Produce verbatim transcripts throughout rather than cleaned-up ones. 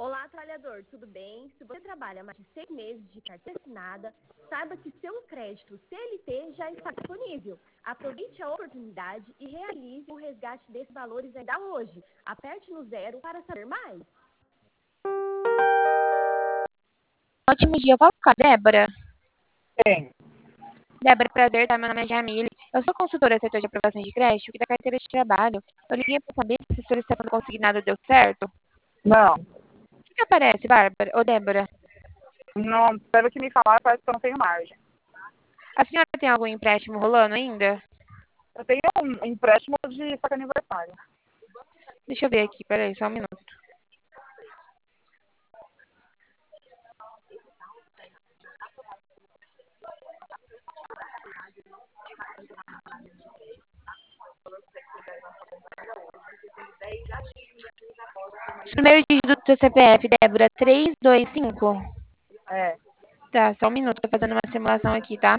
Olá, trabalhador, tudo bem? Se você trabalha mais de seis meses de carteira assinada, saiba que seu crédito C L T já está disponível. Aproveite a oportunidade e realize o resgate desses valores ainda hoje. Aperte no zero para saber mais. Ótimo dia, eu falo com a Débora. Tem. Débora, prazer, tá? Meu nome é Jamile. Eu sou consultora do setor de aprovação de crédito e da carteira de trabalho. Eu liguei para saber se a solicitação do consignado deu certo. Não, O que que aparece, Bárbara? Ô, Débora, não, pelo que me falaram, parece que eu não tenho margem. a senhora tem algum empréstimo rolando ainda? Eu tenho um empréstimo de saque aniversário. Deixa eu ver aqui, peraí, só um minuto. Os primeiros dígitos do seu C P F, Débora, três dois cinco. É, Tá, só um minuto, tô fazendo uma simulação aqui, tá?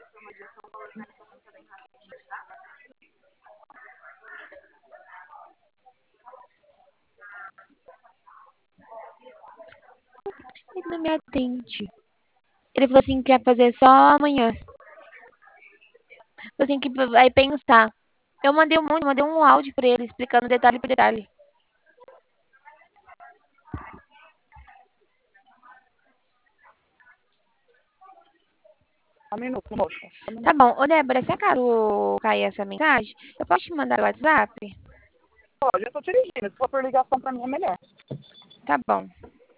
Ele não me atende. Ele falou assim que ia fazer só amanhã. Falou assim que vai pensar. Eu mandei um monte, mandei um áudio pra ele explicando detalhe por detalhe. um minuto, moça. Um Tá minuto. bom. Ô, Débora, se acaso cair essa mensagem, eu posso te mandar o WhatsApp? Pode, eu tô dirigindo. Se for por ligação, pra mim é melhor. Tá bom.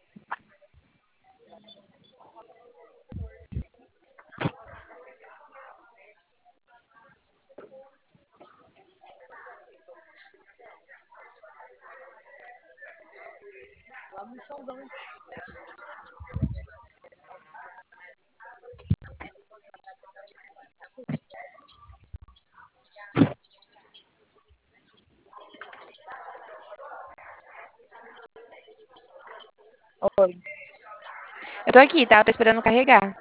Oi. Eu tô aqui, tá? Eu tô esperando carregar.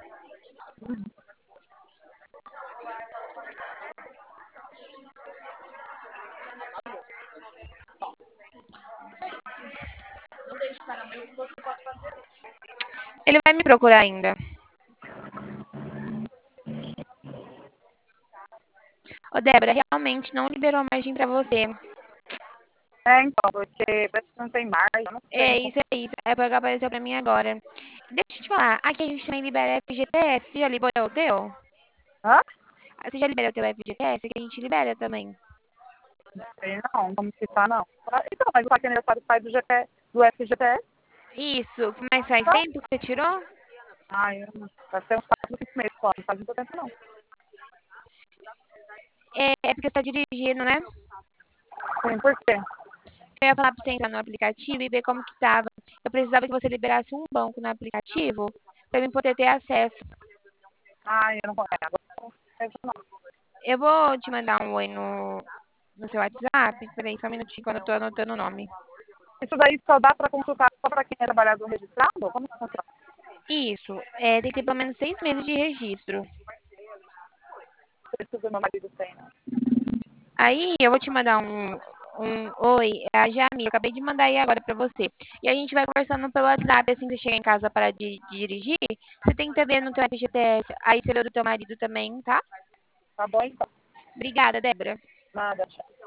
Ele vai me procurar ainda. Ô, Débora, realmente não liberou margem pra você. É, então, porque parece que não tem margem, eu não sei. É isso aí. É porque apareceu pra mim agora. Deixa eu te falar. Aqui a gente também libera F G T S. Você já liberou o teu? Hã? Você já liberou o teu F G T S? Que a gente libera também. Não sei não, como que tá, não. Ah, então, mas o saque aniversário sai do, G P, do F G T S. Isso. Mas faz Tá? tempo que você tirou? Ai, eu não- vai ser uns quatro, cinco meses só, não faz muito tempo, não. É, é porque você tá dirigindo, né? Sim, por quê? Eu ia falar pra você entrar no aplicativo e ver como que tava. Eu precisava que você liberasse um banco no aplicativo pra eu poder ter acesso. Ai, eu não vou. É, agora eu não sei, não. Eu vou te mandar um oi no, no seu WhatsApp. Peraí, só um minutinho quando eu tô anotando o nome. Isso daí só dá pra consultar só pra quem é trabalhador registrado? Como que funciona? Isso. É, tem que ter pelo menos seis meses de registro. Preciso do meu marido tem, né? Aí eu vou te mandar um, um oi, é a Jamila. Eu acabei de mandar aí agora pra você. E a gente vai conversando pelo WhatsApp, assim que você chegar em casa para de, de dirigir. Você tenta ver no teu F G T S. Aí você vê o do teu marido também, tá? Tá bom, então. Obrigada, Débora. Nada, tchau.